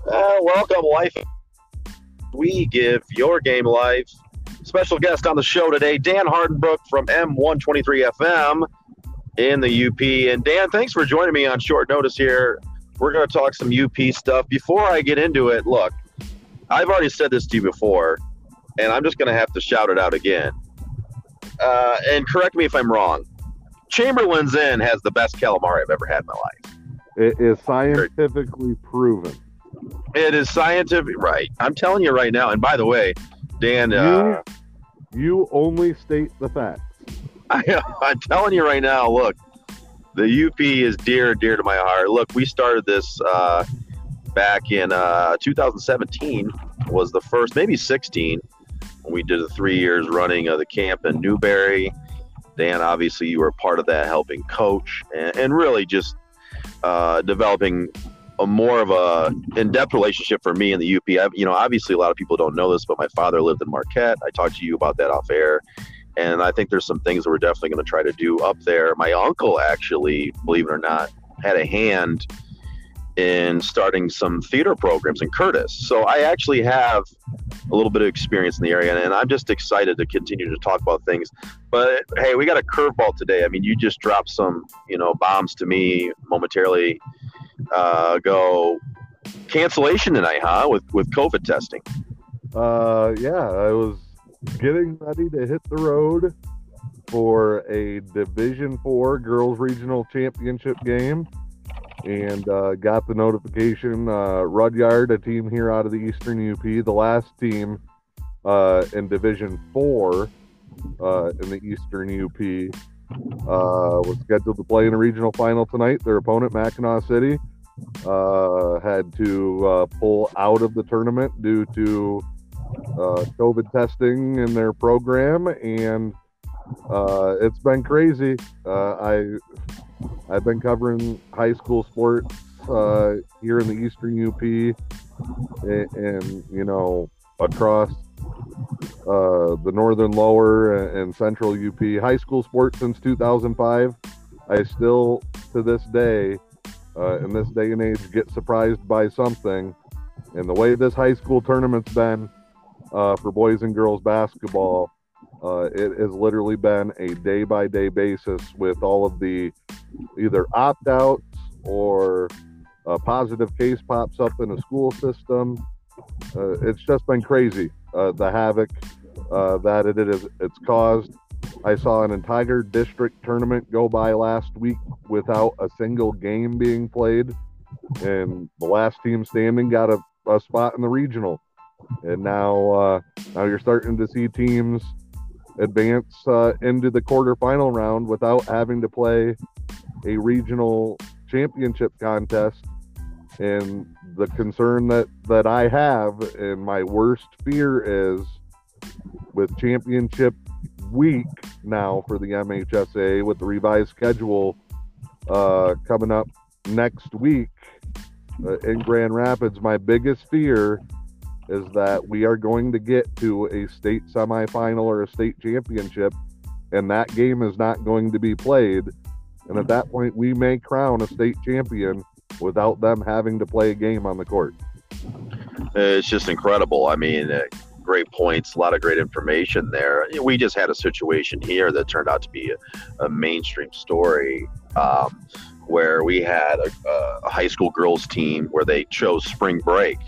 Welcome, Life. We give your game life. Special guest on the show today, Dan Hardenbrook from M123 FM in the UP. And Dan, thanks for joining me on short notice here. We're going to talk some UP stuff. Before I get into it, look, I've already said this to you before, and I'm just going to have to shout it out again. And correct me if I'm wrong. Chamberlain's Inn has the best calamari I've ever had in my life. It is scientifically proven. It is scientific, right? I'm telling you right now. And by the way, Dan, you only state the facts. I'm telling you right now. Look, the UP is dear to my heart. Look, we started this back in 2017. Was the first, maybe 16. We did the 3 years running of the camp in Newberry. Dan, obviously, you were part of that, helping coach and really just developing more of a in-depth relationship for me in the UP. Obviously a lot of people don't know this, but my father lived in Marquette. I talked to you about that off air, and I think there's some things that we're definitely going to try to do up there. My uncle actually, believe it or not, had a hand in starting some theater programs in Curtis. So I actually have a little bit of experience in the area, and I'm just excited to continue to talk about things. But hey, we got a curveball today. I mean, you just dropped some, bombs to me momentarily ago. Cancellation tonight, huh? With COVID testing. Yeah, I was getting ready to hit the road for a Division IV Girls Regional Championship game, and got the notification. Rudyard, a team here out of the Eastern UP, the last team in Division IV in the Eastern UP, was scheduled to play in a regional final tonight. Their opponent, Mackinac City, had to pull out of the tournament due to COVID testing in their program, and it's been crazy. I've been covering high school sports here in the Eastern UP and across the northern lower and central UP high school sports since 2005. I still, to this day, in this day and age, get surprised by something. And the way this high school tournament's been for boys and girls basketball, it has literally been a day-by-day basis with all of the either opt-outs or a positive case pops up in a school system. It's just been crazy, the havoc that it's caused. I saw an entire district tournament go by last week without a single game being played, and the last team standing got a spot in the regional. And now you're starting to see teams advance into the quarterfinal round without having to play a regional championship contest. And the concern that I have, and my worst fear, is with championship week now for the MHSA, with the revised schedule coming up next week in Grand Rapids, my biggest fear is that we are going to get to a state semifinal or a state championship, and that game is not going to be played. And at that point, we may crown a state champion without them having to play a game on the court. It's just incredible. I mean, great points, a lot of great information there. We just had a situation here that turned out to be a mainstream story, where we had a high school girls team where they chose spring break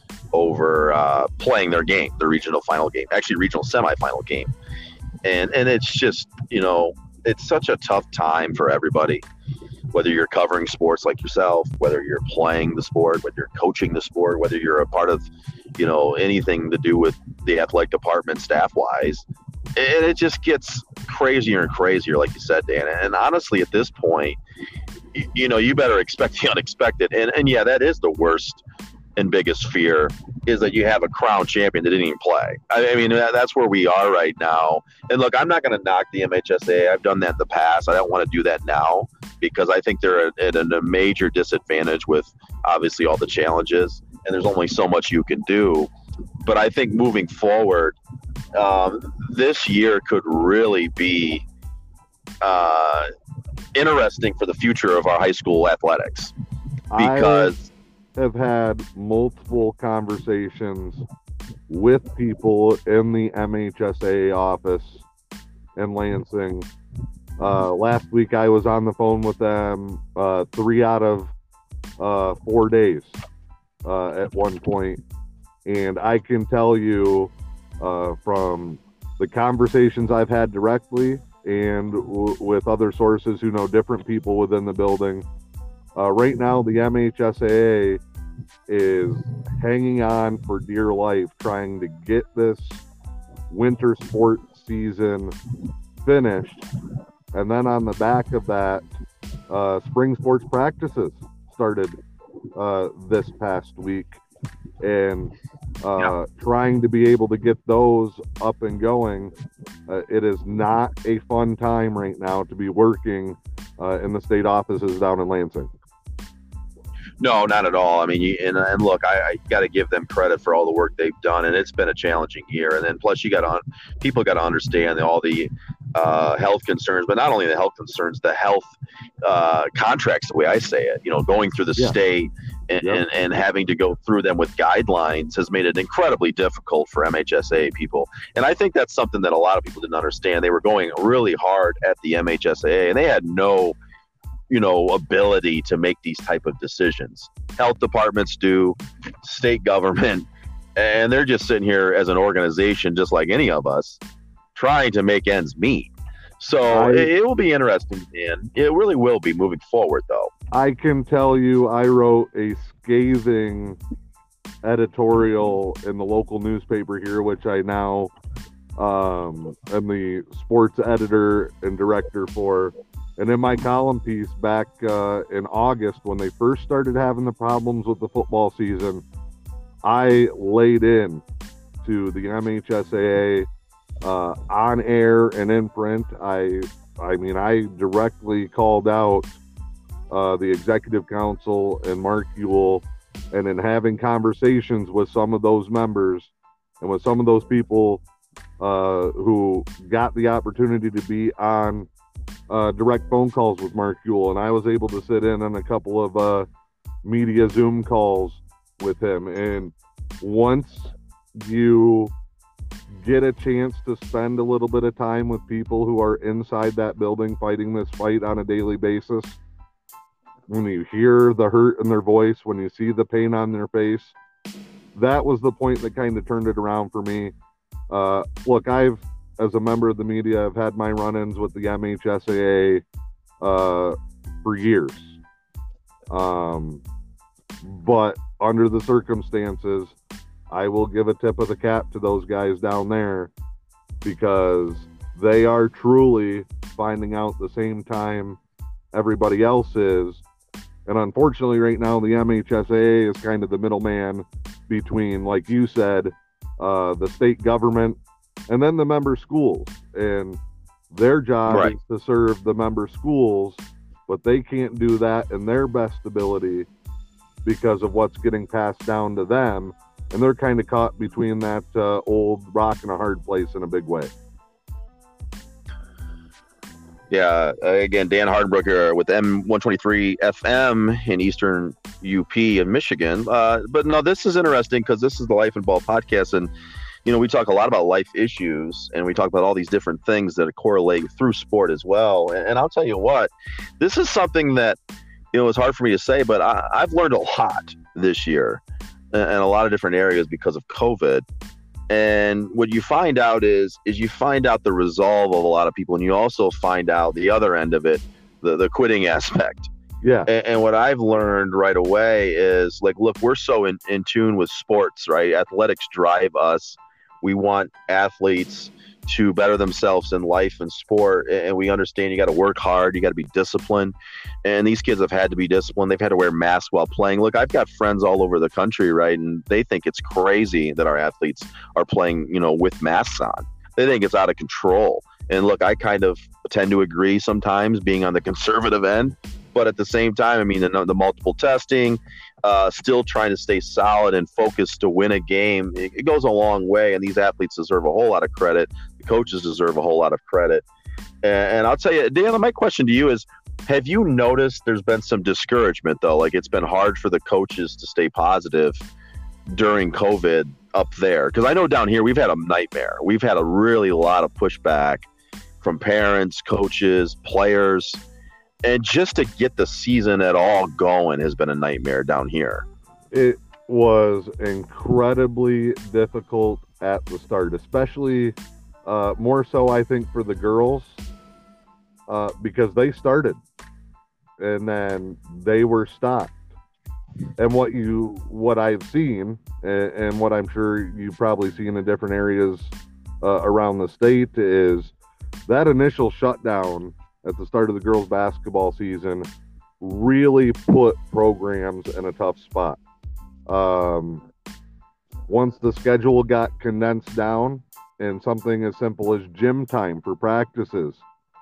over playing their game, the regional final game, actually regional semifinal game. And it's just, it's such a tough time for everybody, whether you're covering sports like yourself, whether you're playing the sport, whether you're coaching the sport, whether you're a part of, anything to do with the athletic department staff-wise. And it just gets crazier and crazier, like you said, Dan. And honestly, at this point, you better expect the unexpected. And yeah, that is the worst and biggest fear, is that you have a crown champion that didn't even play. I mean, that's where we are right now. And look, I'm not going to knock the MHSA. I've done that in the past. I don't want to do that now, because I think they're at a major disadvantage with obviously all the challenges, and there's only so much you can do. But I think moving forward, this year could really be interesting for the future of our high school athletics, because have had multiple conversations with people in the MHSA office in Lansing. Last week I was on the phone with them 3 out of 4 days at one point, and I can tell you from the conversations I've had directly and with other sources who know different people within the building, right now the MHSAA is hanging on for dear life, trying to get this winter sport season finished. And then on the back of that, spring sports practices started this past week, and trying to be able to get those up and going. It is not a fun time right now to be working in the state offices down in Lansing. No, not at all. I mean, and look, I got to give them credit for all the work they've done, and it's been a challenging year. And then plus, people got to understand all the health concerns, but not only the health concerns, the health contracts, the way I say it. Going through the state and having to go through them with guidelines has made it incredibly difficult for MHSA people. And I think that's something that a lot of people didn't understand. They were going really hard at the MHSAA, and they had no ability to make these type of decisions. Health departments do, state government, and they're just sitting here as an organization, just like any of us, trying to make ends meet. So it will be interesting, and it really will be moving forward, though. I can tell you, I wrote a scathing editorial in the local newspaper here, which I now am the sports editor and director for. And in my column piece back in August, when they first started having the problems with the football season, I laid in to the MHSAA on air and in print. I directly called out the executive council and Mark Ewell, and in having conversations with some of those members and with some of those people who got the opportunity to be on direct phone calls with Mark Ewell, and I was able to sit in on a couple of media Zoom calls with him. And once you get a chance to spend a little bit of time with people who are inside that building fighting this fight on a daily basis, when you hear the hurt in their voice, when you see the pain on their face, that was the point that kind of turned it around for me. Look, as a member of the media, I've had my run-ins with the MHSAA for years. But under the circumstances, I will give a tip of the cap to those guys down there, because they are truly finding out the same time everybody else is. And unfortunately, right now, the MHSAA is kind of the middleman between, like you said, the state government and then the member schools. And their job is to serve the member schools, but they can't do that in their best ability because of what's getting passed down to them. And they're kind of caught between that old rock and a hard place in a big way. Yeah, again, Dan Hardenbrook with M123 FM in Eastern UP in Michigan. But no, this is interesting because this is the Life and Ball podcast, and we talk a lot about life issues, and we talk about all these different things that correlate through sport as well. And I'll tell you what, this is something that it's hard for me to say, but I've learned a lot this year in a lot of different areas because of COVID. And what you find out is you find out the resolve of a lot of people, and you also find out the other end of it, the quitting aspect. Yeah. And what I've learned right away is, like, look, we're so in tune with sports, right? Athletics drive us. We want athletes to better themselves in life and sport, and we understand you got to work hard, you got to be disciplined, and these kids have had to be disciplined. They've had to wear masks while playing. Look, I've got friends all over the country, right, and they think it's crazy that our athletes are playing with masks on. They think it's out of control. And look, I kind of tend to agree sometimes, being on the conservative end, but at the same time, I mean, the multiple testing, still trying to stay solid and focused to win a game, it goes a long way, and these athletes deserve a whole lot of credit. The coaches deserve a whole lot of credit. And I'll tell you, Dan, my question to you is, Have you noticed there's been some discouragement though? Like it's been hard for the coaches to stay positive during COVID up there. Because I know down here we've had a nightmare. We've had a really lot of pushback from parents, coaches, players, and just to get the season at all going has been a nightmare down here. It was incredibly difficult at the start, especially more so, I think, for the girls because they started and then they were stopped. And what I've seen, and what I'm sure you've probably seen in different areas around the state, is that initial shutdown at the start of the girls' basketball season really put programs in a tough spot. Once the schedule got condensed down and something as simple as gym time for practices,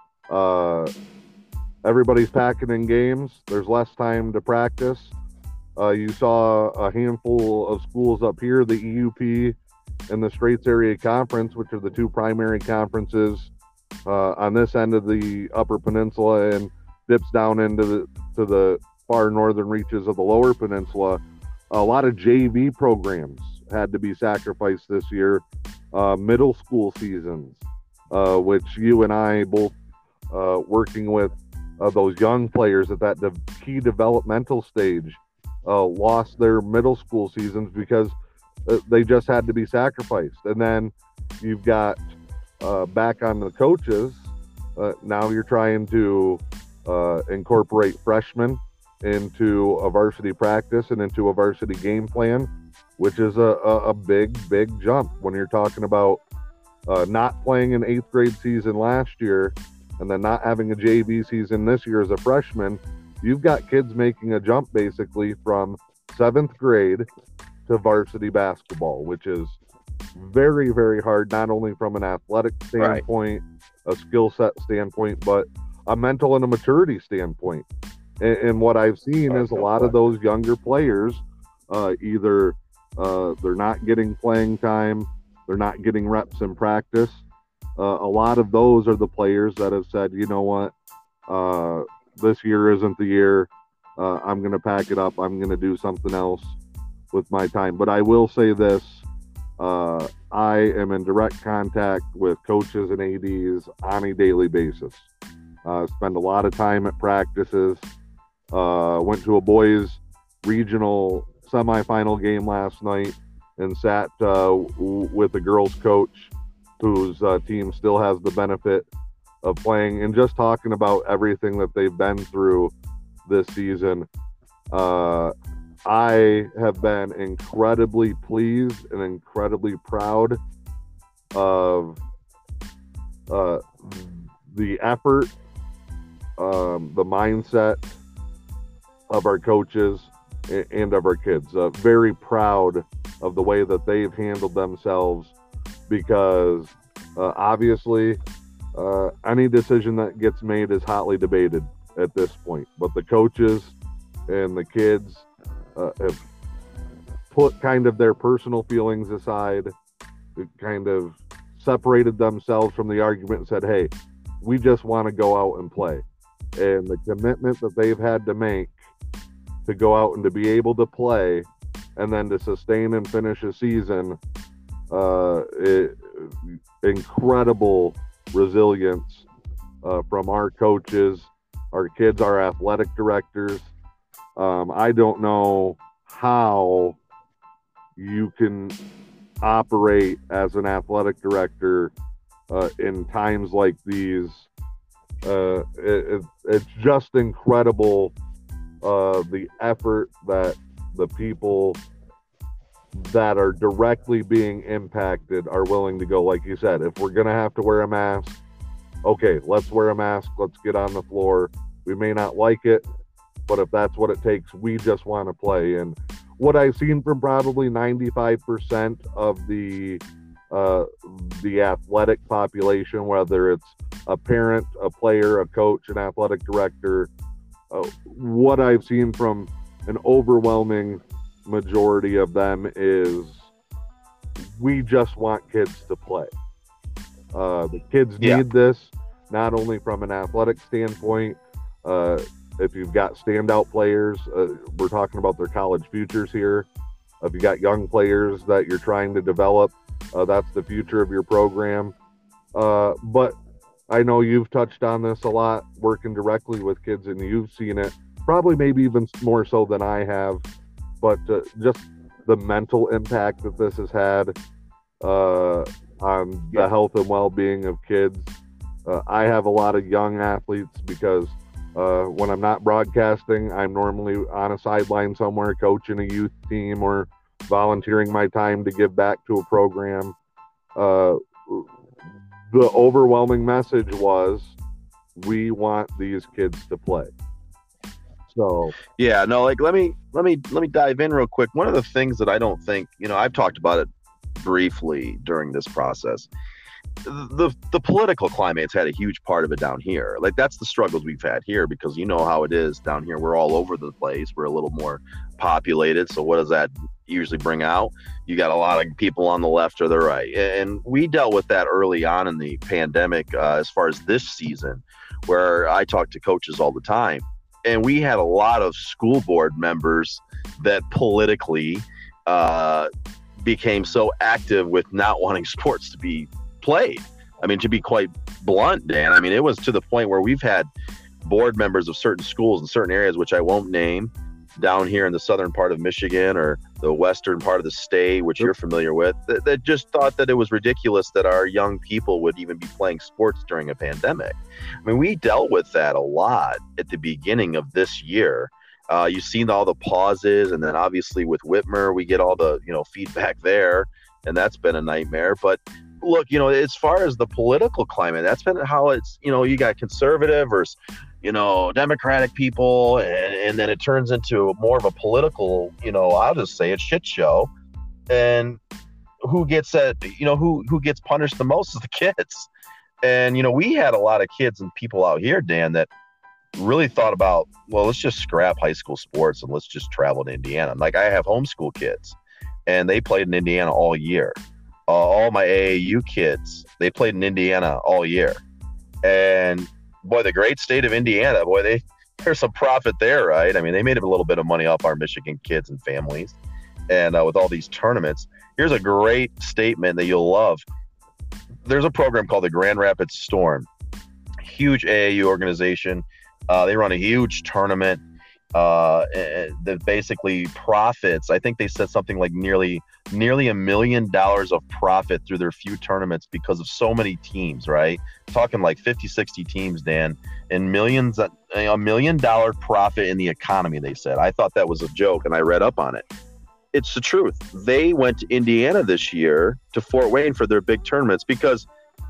everybody's packing in games. There's less time to practice. You saw a handful of schools up here, the EUP and the Straits Area Conference, which are the two primary conferences on this end of the Upper Peninsula and dips down into the far northern reaches of the Lower Peninsula. A lot of JV programs had to be sacrificed this year. Middle school seasons, which you and I both working with those young players at that key developmental stage lost their middle school seasons because they just had to be sacrificed. And then you've got back on the coaches. Now you're trying to incorporate freshmen into a varsity practice and into a varsity game plan, which is a big jump when you're talking about not playing an 8th grade season last year and then not having a JV season this year as a freshman. You've got kids making a jump basically from 7th grade to varsity basketball, which is very, very hard, not only from an athletic standpoint, a skill set standpoint, but a mental and a maturity standpoint. And what I've seen is a lot of those younger players, either they're not getting playing time, they're not getting reps in practice. A lot of those are the players that have said, you know what, this year isn't the year. I'm going to pack it up. I'm going to do something else with my time. But I will say this. I am in direct contact with coaches and ADs on a daily basis. Spend a lot of time at practices. Went to a boys regional semifinal game last night and sat with a girls coach whose team still has the benefit of playing, and just talking about everything that they've been through this season. I have been incredibly pleased and incredibly proud of the effort, the mindset of our coaches and of our kids. Very proud of the way that they've handled themselves, because obviously any decision that gets made is hotly debated at this point. But the coaches and the kids have put kind of their personal feelings aside, kind of separated themselves from the argument and said, hey, we just want to go out and play. And the commitment that they've had to make to go out and to be able to play and then to sustain and finish a season, incredible resilience from our coaches, our kids, our athletic directors. I don't know how you can operate as an athletic director in times like these. It's just incredible, the effort that the people that are directly being impacted are willing to go. Like you said, if we're going to have to wear a mask, okay, let's wear a mask. Let's get on the floor. We may not like it, but if that's what it takes, we just want to play. And what I've seen from probably 95% of the athletic population, whether it's a parent, a player, a coach, an athletic director, what I've seen from an overwhelming majority of them is we just want kids to play. The kids need this, not only from an athletic standpoint, If you've got standout players, we're talking about their college futures here. If you got young players that you're trying to develop, that's the future of your program. But I know you've touched on this a lot, working directly with kids, and you've seen it probably maybe even more so than I have. But just the mental impact that this has had on the health and well-being of kids. I have a lot of young athletes because when I'm not broadcasting, I'm normally on a sideline somewhere coaching a youth team or volunteering my time to give back to a program. The overwhelming message was, we want these kids to play. So yeah, no, like let me dive in real quick. One of the things that I don't think, I've talked about it briefly during this process. The political climate's had a huge part of it down here. Like, that's the struggles we've had here, because you know how it is down here. We're all over the place. We're a little more populated. So what does that usually bring out? You got a lot of people on the left or the right. And we dealt with that early on in the pandemic, as far as this season, where I talk to coaches all the time. And we had a lot of school board members that politically became so active with not wanting sports to be played. I mean, to be quite blunt, Dan, I mean, it was to the point where we've had board members of certain schools in certain areas, which I won't name, down here in the southern part of Michigan or the western part of the state, which you're familiar with, that just thought that it was ridiculous that our young people would even be playing sports during a pandemic. I mean, we dealt with that a lot at the beginning of this year. You've seen all the pauses, and then obviously with Whitmer, we get all the feedback there, and that's been a nightmare. But look, as far as the political climate, that's been how it's, you got conservative versus, Democratic people, and then it turns into more of a political, I'll just say it, shit show. And who gets who gets punished the most is the kids. And, we had a lot of kids and people out here, Dan, that really thought about, well, let's just scrap high school sports and let's just travel to Indiana. Like, I have homeschool kids, and they played in Indiana all year. All my AAU kids, they played in Indiana all year. And boy, the great state of Indiana, boy, there's some profit there, right? I mean, they made a little bit of money off our Michigan kids and families. And with all these tournaments, here's a great statement that you'll love. There's a program called the Grand Rapids Storm, huge AAU organization. They run a huge tournament that basically profits. I think they said something like nearly $1 million of profit through their few tournaments because of so many teams, right? Talking like 50, 60 teams, Dan, and millions, $1 million profit in the economy, they said. I thought that was a joke, and I read up on it. It's the truth. They went to Indiana this year, to Fort Wayne, for their big tournaments, because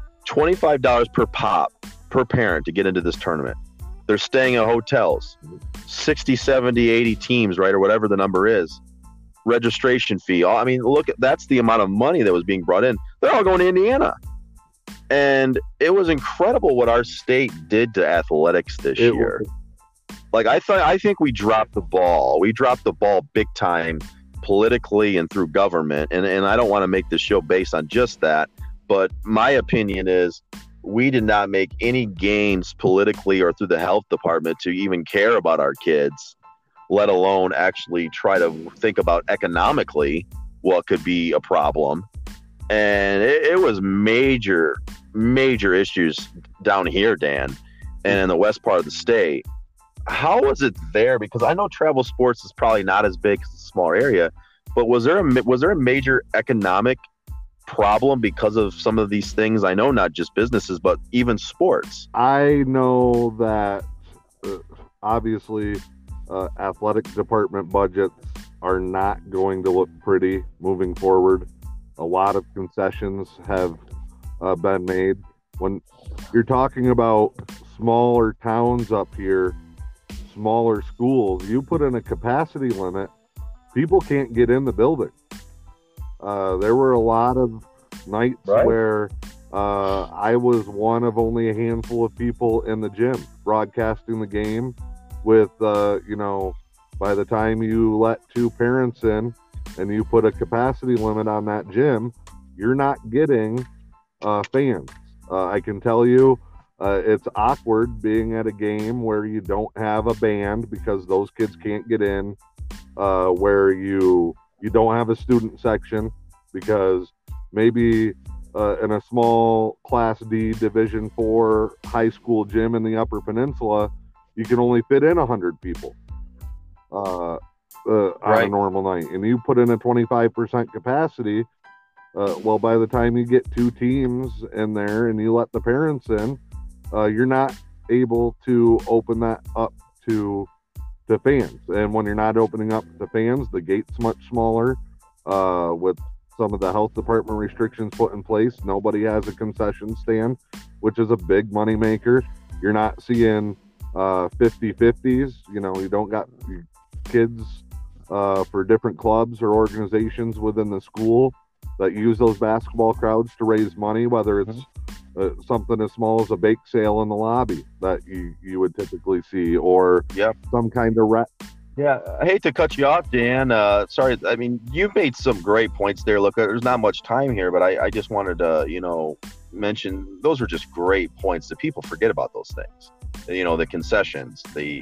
$25 per pop per parent to get into this tournament. They're staying at hotels, 60, 70, 80 teams, right, or whatever the number is. Registration fee. I mean, look, that's the amount of money that was being brought in. They're all going to Indiana. And it was incredible what our state did to athletics this year. Like, I think we dropped the ball. We dropped the ball big time, politically and through government. And I don't want to make this show based on just that, but my opinion is, we did not make any gains politically or through the health department to even care about our kids, let alone actually try to think about economically what could be a problem. And it was major issues down here, Dan, and in the west part of the state. How was it there? Because I know travel sports is probably not as big as a smaller area, but was there a major economic problem because of some of these things? I know not just businesses, but even sports. I know that obviously athletic department budgets are not going to look pretty moving forward. A lot of concessions have been made. When you're talking about smaller towns up here, smaller schools, you put in a capacity limit, people can't get in the building. There were a lot of nights where I was one of only a handful of people in the gym broadcasting the game with, by the time you let 2 parents in and you put a capacity limit on that gym, you're not getting fans. I can tell you It's awkward being at a game where you don't have a band because those kids can't get in, where you don't have a student section because maybe in a small Class D Division 4 high school gym in the Upper Peninsula, you can only fit in 100 people on a normal night. And you put in a 25% capacity, well, by the time you get two teams in there and you let the parents in, you're not able to open that up to fans. And when you're not opening up to fans, the gate's much smaller. With some of the health department restrictions put in place, nobody has a concession stand, which is a big money maker. You're not seeing 50-50s. You know, you don't got kids for different clubs or organizations within the school that use those basketball crowds to raise money, whether it's something as small as a bake sale in the lobby that you would typically see, or some kind of Yeah, I hate to cut you off, Dan. Sorry, I mean, you've made some great points there. Look, there's not much time here, but I just wanted to, mention those are just great points that people forget about those things. The concessions, a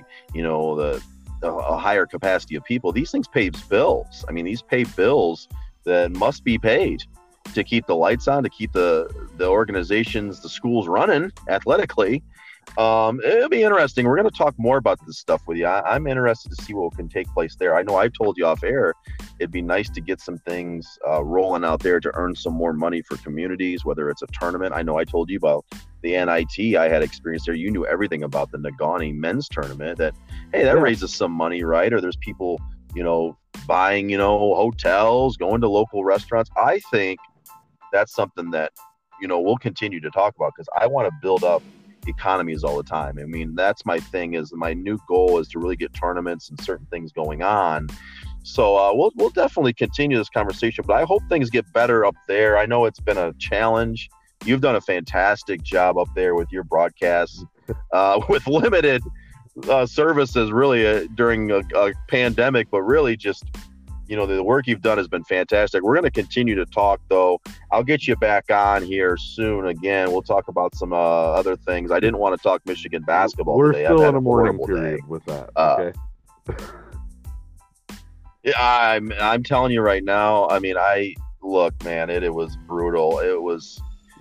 higher capacity of people. These things pay bills. I mean, these pay bills that must be paid to keep the lights on, to keep the organizations, the schools running athletically. It'll be interesting. We're going to talk more about this stuff with you. I'm interested to see what can take place there. I know I told you off air, it'd be nice to get some things rolling out there to earn some more money for communities, whether it's a tournament. I know I told you about the NIT I had experience there. You knew everything about the Negaunee men's tournament that raises some money, right? Or there's people, buying, hotels, going to local restaurants. I think that's something that, we'll continue to talk about because I want to build up economies all the time. I mean, that's my thing. Is my new goal is to really get tournaments and certain things going on. So we'll definitely continue this conversation, but I hope things get better up there. I know it's been a challenge. You've done a fantastic job up there with your broadcasts, with limited services really during a pandemic, but really just the work you've done has been fantastic. We're going to continue to talk, though. I'll get you back on here soon again. We'll talk about some other things. I didn't want to talk Michigan basketball We're today. still in a morning period with that. Okay. Yeah, I'm telling you right now. I mean, look, man. It was brutal. It was.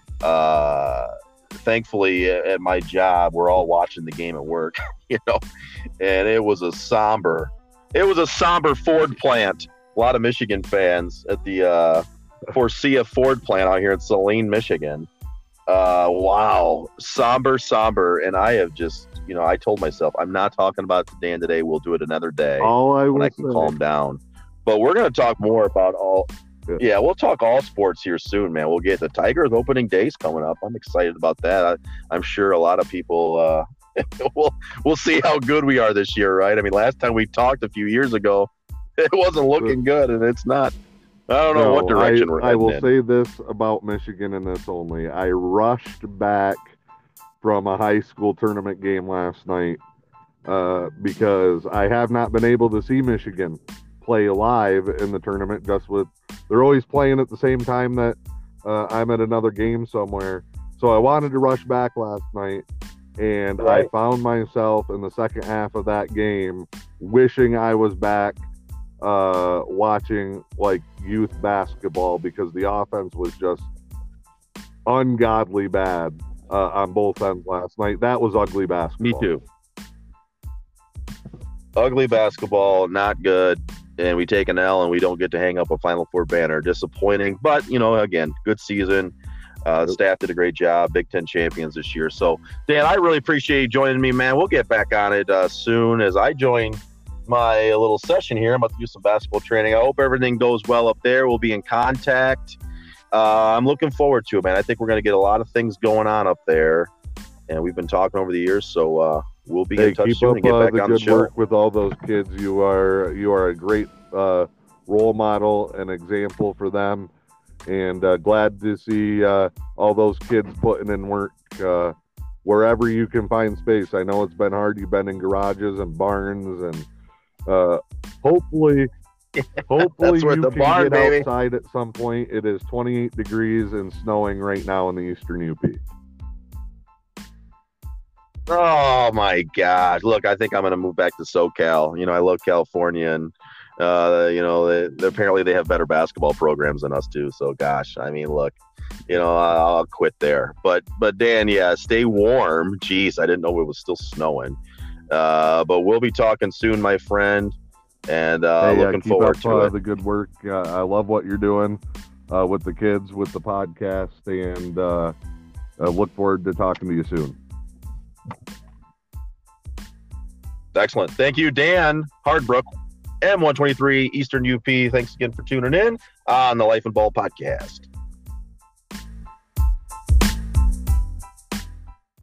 Thankfully, at my job, we're all watching the game at work. And it was a somber Ford plant. A lot of Michigan fans at the Forcia Ford plant out here in Saline, Michigan. Wow. Somber. And I have just, I told myself, I'm not talking about Dan today. We'll do it another day when I can calm down. But we're going to talk more about we'll talk all sports here soon, man. We'll get the Tigers opening days coming up. I'm excited about that. I'm sure a lot of people we'll see how good we are this year, right? I mean, last time we talked a few years ago, it wasn't looking good, and it's not. I don't know what direction we're heading I will in. say this about Michigan and this only. I rushed back from a high school tournament game last night because I have not been able to see Michigan play live in the tournament. They're always playing at the same time that I'm at another game somewhere. So I wanted to rush back last night. And I found myself in the second half of that game wishing I was back watching like youth basketball because the offense was just ungodly bad on both ends last night. That was ugly basketball. Me too. Ugly basketball, not good. And we take an L and we don't get to hang up a Final Four banner. Disappointing. But, again, good season. The staff did a great job. Big Ten champions this year. So, Dan, I really appreciate you joining me, man. We'll get back on it soon as I join my little session here. I'm about to do some basketball training. I hope everything goes well up there. We'll be in contact. I'm looking forward to it, man. I think we're going to get a lot of things going on up there. And we've been talking over the years, so we'll be in touch soon and get back on the show. Work with all those kids. You are a great role model and example for them. And glad to see all those kids putting in work wherever you can find space. I know it's been hard. You've been in garages and barns, and hopefully you can get outside at some point. It is 28 degrees and snowing right now in the Eastern UP. Oh my God! Look, I think I'm gonna move back to SoCal. I love California, and apparently they have better basketball programs than us too. So, gosh, I mean, look, I'll quit there. But Dan, yeah, stay warm. Jeez, I didn't know it was still snowing. But we'll be talking soon, my friend, and looking keep forward up to it. the good work. I love what you're doing with the kids, with the podcast, and I look forward to talking to you soon. Excellent. Thank you, Dan Hardbrook, M123 Eastern UP. Thanks again for tuning in on the Life and Ball podcast.